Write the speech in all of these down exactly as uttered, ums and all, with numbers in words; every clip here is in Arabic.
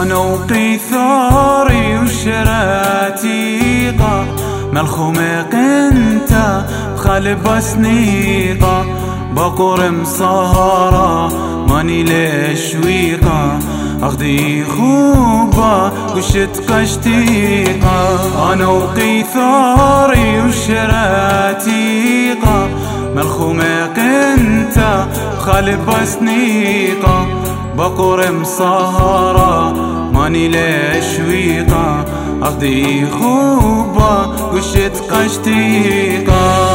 أنا وقيثاري وشراتيقة مالخوميق انت خالب سنيقة بقر مصهرة ماني لشويقة أخدي خوبة وشت قشتيقة أنا وقيثاري وشراتيقة مالخوميق انت خالب سنيقة بقر مصهرة ماني لشويقة أخدي خوبة وشت قشتيقة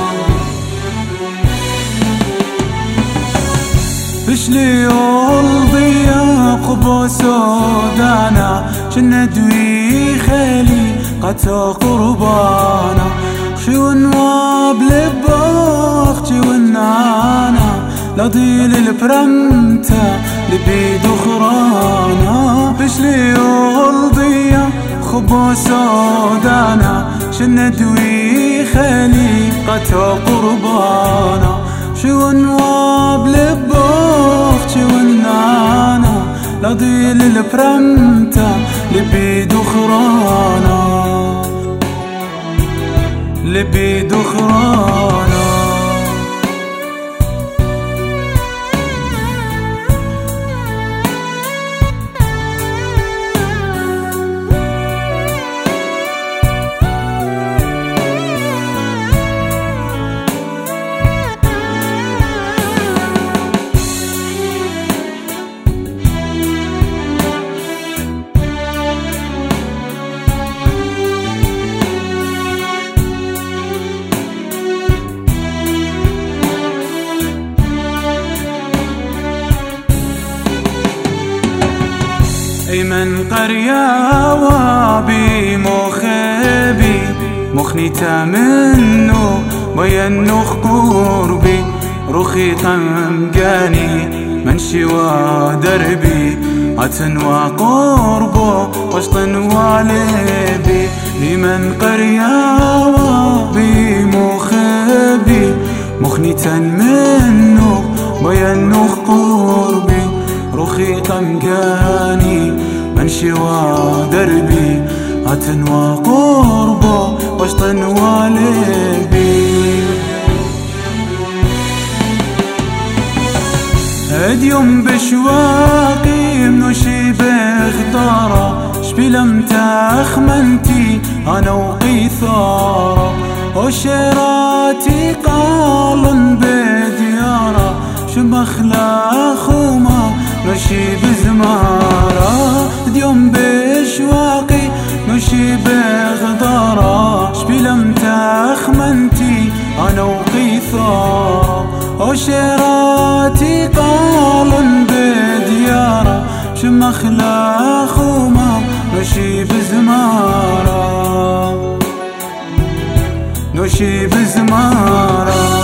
بشلي الضيا قبو سودانا شندوي خالي قتا قربانا خشو نواب لباخ جو النانا لضيل البرمتا لبيد خرانا بشلي الضيا قبو سودانا شندوي خالي قتا قربانا شو نواب لباخ جو النانا لضيل البرمتا لبيد خرانا لبيد خرانا اي من قرية وابي مخبي مخنيتا منه وينخ قربي رخي قمقاني منشي ودربي عتن وقربو وشطن والبي لمن قرية وابي مخبي مخنيتا منه وينخ قربي رخي قمقاني منشي ودربي عتن وقربو وشطن والبي هديوم بشواقي منوشي بخطارة شبي لم تخمنتي أنا وقيثارة وشراتي قالن بديارة شمخلاخ وما نشي بزمارة ديوم بشواقي نشي بغدارة شبي لم تخمنتي أنا وقيثارة وشراتي قالن بديارة شمخلاخ وما نشي بزمارة نشي بزمارة